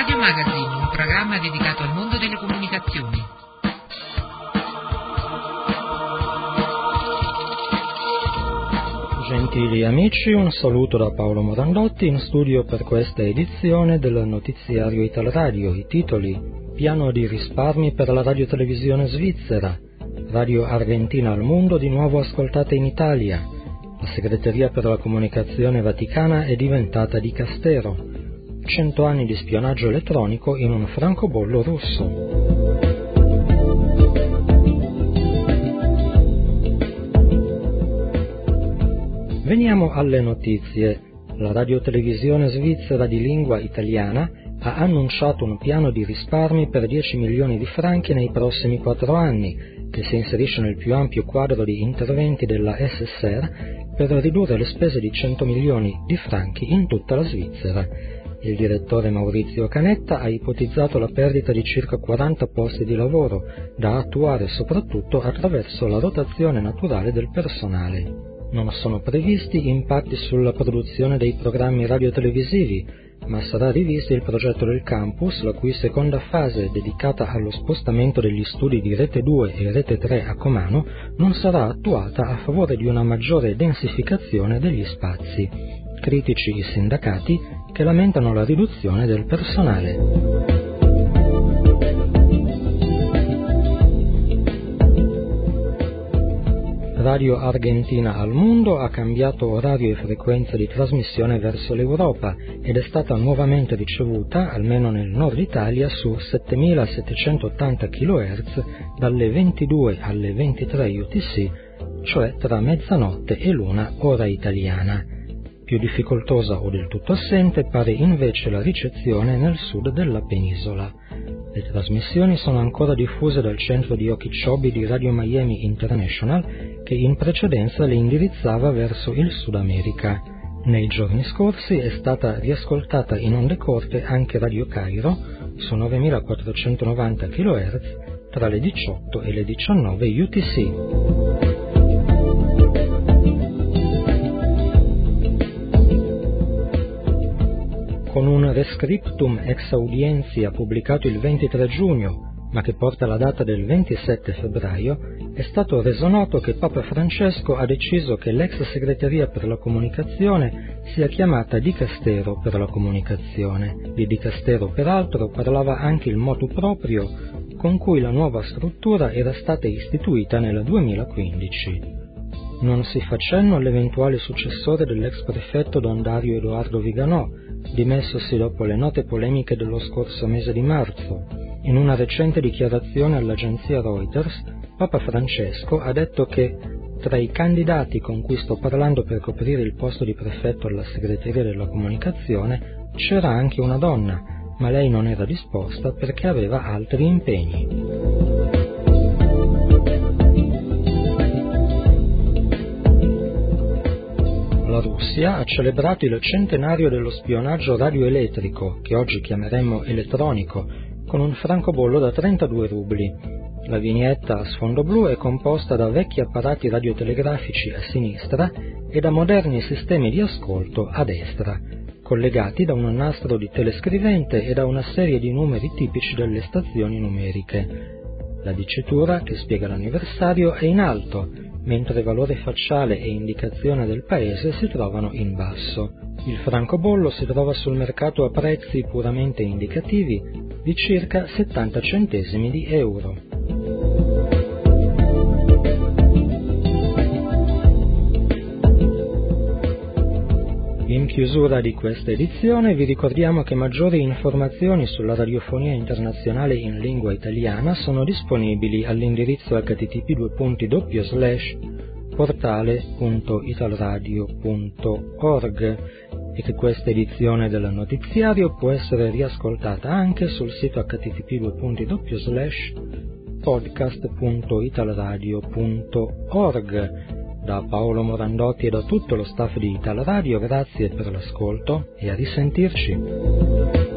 Radio Magazine, un programma dedicato al mondo delle comunicazioni. Gentili amici, un saluto da Paolo Morandotti in studio per questa edizione del notiziario Italradio. I titoli: piano di risparmi per la radiotelevisione svizzera, Radio Argentina al mondo di nuovo ascoltata in Italia, la segreteria per la comunicazione vaticana è diventata dicastero, 100 anni di spionaggio elettronico in un francobollo russo. Veniamo alle notizie. La radiotelevisione svizzera di lingua italiana ha annunciato un piano di risparmi per 10 milioni di franchi nei prossimi 4 anni, che si inserisce nel più ampio quadro di interventi della SSR per ridurre le spese di 100 milioni di franchi in tutta la Svizzera. Il direttore Maurizio Canetta ha ipotizzato la perdita di circa 40 posti di lavoro, da attuare soprattutto attraverso la rotazione naturale del personale. Non sono previsti impatti sulla produzione dei programmi radiotelevisivi, ma sarà rivisto il progetto del campus, la cui seconda fase, dedicata allo spostamento degli studi di Rete 2 e Rete 3 a Comano, non sarà attuata a favore di una maggiore densificazione degli spazi. Critici i sindacati, che lamentano la riduzione del personale. Radio Argentina al mondo ha cambiato orario e frequenza di trasmissione verso l'Europa ed è stata nuovamente ricevuta, almeno nel nord Italia, su 7780 kHz dalle 22 alle 23 UTC, cioè tra mezzanotte e l'una ora italiana. Più difficoltosa o del tutto assente pare invece la ricezione nel sud della penisola. Le trasmissioni sono ancora diffuse dal centro di Okeechobee di Radio Miami International, che in precedenza le indirizzava verso il Sud America. Nei giorni scorsi è stata riascoltata in onde corte anche Radio Cairo su 9490 kHz tra le 18 e le 19 UTC. Con un rescriptum ex audientia pubblicato il 23 giugno, ma che porta la data del 27 febbraio, è stato reso noto che Papa Francesco ha deciso che l'ex segreteria per la comunicazione sia chiamata dicastero per la comunicazione. Di dicastero, peraltro, parlava anche il motu proprio con cui la nuova struttura era stata istituita nel 2015. Non si fa cenno all'eventuale successore dell'ex prefetto Don Dario Edoardo Viganò, dimessosi dopo le note polemiche dello scorso mese di marzo. In una recente dichiarazione all'agenzia Reuters, Papa Francesco ha detto che tra i candidati con cui sto parlando per coprire il posto di prefetto alla segreteria della comunicazione c'era anche una donna, ma lei non era disposta perché aveva altri impegni. La Russia ha celebrato il centenario dello spionaggio radioelettrico, che oggi chiameremmo elettronico, con un francobollo da 32 rubli. La vignetta a sfondo blu è composta da vecchi apparati radiotelegrafici a sinistra e da moderni sistemi di ascolto a destra, collegati da un nastro di telescrivente e da una serie di numeri tipici delle stazioni numeriche. La dicitura, che spiega l'anniversario, è in alto, mentre valore facciale e indicazione del paese si trovano in basso. Il francobollo si trova sul mercato a prezzi puramente indicativi di circa 70 centesimi di euro. In chiusura di questa edizione vi ricordiamo che maggiori informazioni sulla radiofonia internazionale in lingua italiana sono disponibili all'indirizzo http://portale.italradio.org e che questa edizione del notiziario può essere riascoltata anche sul sito http://podcast.italradio.org. Da Paolo Morandotti e da tutto lo staff di Italradio, grazie per l'ascolto e a risentirci.